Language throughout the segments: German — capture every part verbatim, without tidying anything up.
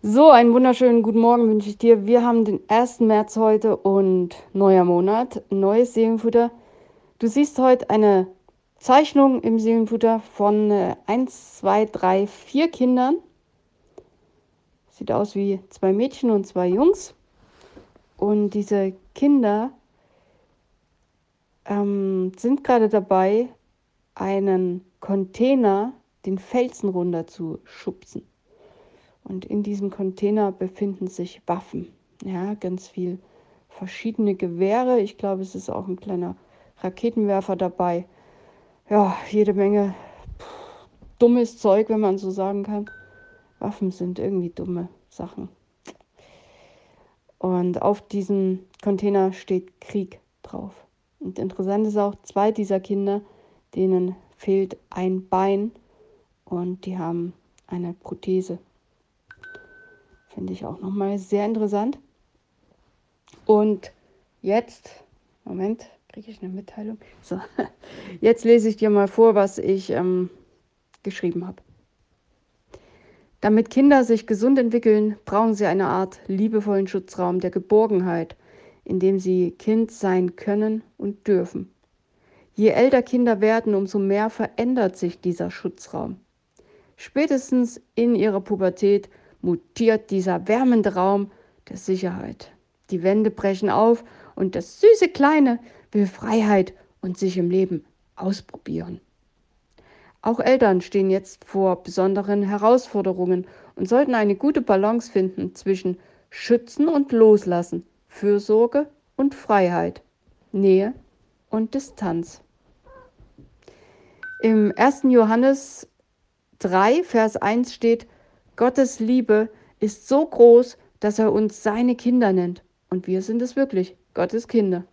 So, einen wunderschönen guten Morgen wünsche ich dir. Wir haben den ersten März heute und neuer Monat, neues Seelenfutter. Du siehst heute eine Zeichnung im Seelenfutter von äh, eins, zwei, drei, vier Kindern. Sieht aus wie zwei Mädchen und zwei Jungs. Und diese Kinder ähm, sind gerade dabei, einen Container den Felsen runter zu schubsen. Und in diesem Container befinden sich Waffen. Ja, ganz viel verschiedene Gewehre. Ich glaube, es ist auch ein kleiner Raketenwerfer dabei. Ja, jede Menge pff, dummes Zeug, wenn man so sagen kann. Waffen sind irgendwie dumme Sachen. Und auf diesem Container steht Krieg drauf. Und interessant ist auch, zwei dieser Kinder, denen fehlt ein Bein und die haben eine Prothese. Finde ich auch nochmal sehr interessant. Und jetzt, Moment, kriege ich eine Mitteilung? So, jetzt lese ich dir mal vor, was ich ähm, geschrieben habe. Damit Kinder sich gesund entwickeln, brauchen sie eine Art liebevollen Schutzraum der Geborgenheit, in dem sie Kind sein können und dürfen. Je älter Kinder werden, umso mehr verändert sich dieser Schutzraum. Spätestens in ihrer Pubertät mutiert dieser wärmende Raum der Sicherheit. Die Wände brechen auf und das süße Kleine will Freiheit und sich im Leben ausprobieren. Auch Eltern stehen jetzt vor besonderen Herausforderungen und sollten eine gute Balance finden zwischen Schützen und Loslassen, Fürsorge und Freiheit, Nähe und Distanz. Im ersten Johannes drei, Vers eins steht: Gottes Liebe ist so groß, dass er uns seine Kinder nennt. Und wir sind es wirklich, Gottes Kinder.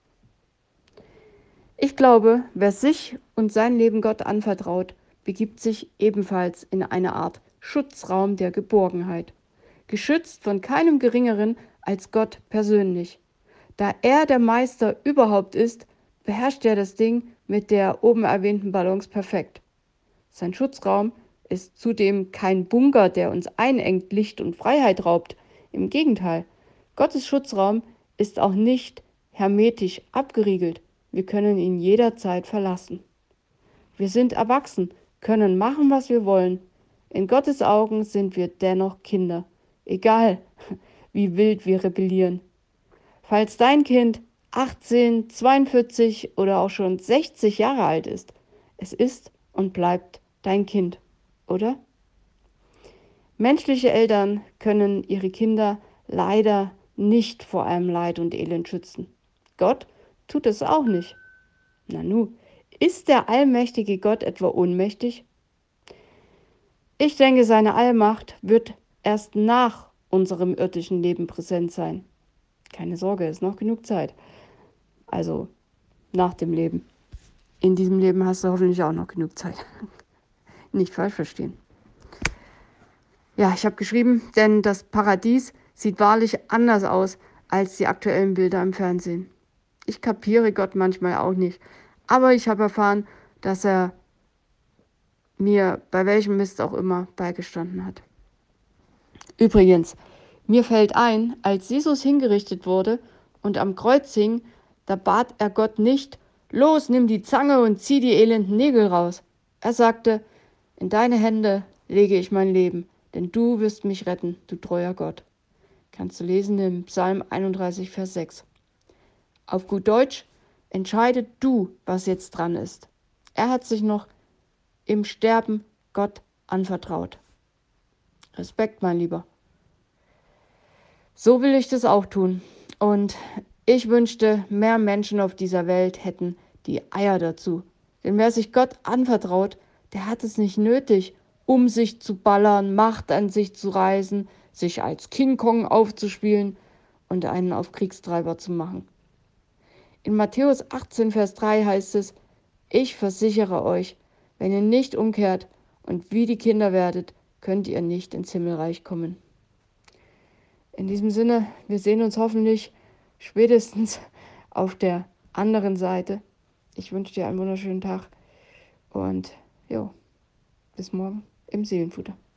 Ich glaube, wer sich und sein Leben Gott anvertraut, begibt sich ebenfalls in eine Art Schutzraum der Geborgenheit, geschützt von keinem Geringeren als Gott persönlich. Da er der Meister überhaupt ist, beherrscht er das Ding mit der oben erwähnten Balance perfekt. Sein Schutzraum ist zudem kein Bunker, der uns einengt, Licht und Freiheit raubt. Im Gegenteil, Gottes Schutzraum ist auch nicht hermetisch abgeriegelt. Wir können ihn jederzeit verlassen. Wir sind erwachsen, können machen, was wir wollen. In Gottes Augen sind wir dennoch Kinder, egal wie wild wir rebellieren. Falls dein Kind achtzehn, zweiundvierzig oder auch schon sechzig Jahre alt ist, es ist und bleibt dein Kind, oder? Menschliche Eltern können ihre Kinder leider nicht vor allem Leid und Elend schützen. Gott tut es auch nicht. Nanu, ist der allmächtige Gott etwa ohnmächtig? Ich denke, seine Allmacht wird erst nach unserem irdischen Leben präsent sein. Keine Sorge, es ist noch genug Zeit. Also nach dem Leben. In diesem Leben hast du hoffentlich auch noch genug Zeit. Nicht falsch verstehen. Ja, ich habe geschrieben, denn das Paradies sieht wahrlich anders aus als die aktuellen Bilder im Fernsehen. Ich kapiere Gott manchmal auch nicht, aber ich habe erfahren, dass er mir bei welchem Mist auch immer beigestanden hat. Übrigens, mir fällt ein, als Jesus hingerichtet wurde und am Kreuz hing, da bat er Gott nicht: Los, nimm die Zange und zieh die elenden Nägel raus. Er sagte: In deine Hände lege ich mein Leben, denn du wirst mich retten, du treuer Gott. Kannst du lesen im Psalm einunddreißig, Vers sechs. Auf gut Deutsch: Entscheide du, was jetzt dran ist. Er hat sich noch im Sterben Gott anvertraut. Respekt, mein Lieber. So will ich das auch tun. Und ich wünschte, mehr Menschen auf dieser Welt hätten die Eier dazu. Denn wer sich Gott anvertraut, der hat es nicht nötig, um sich zu ballern, Macht an sich zu reißen, sich als King Kong aufzuspielen und einen auf Kriegstreiber zu machen. In Matthäus achtzehn, Vers drei heißt es: Ich versichere euch, wenn ihr nicht umkehrt und wie die Kinder werdet, könnt ihr nicht ins Himmelreich kommen. In diesem Sinne, wir sehen uns hoffentlich spätestens auf der anderen Seite. Ich wünsche dir einen wunderschönen Tag und jo, bis morgen im Seelenfutter.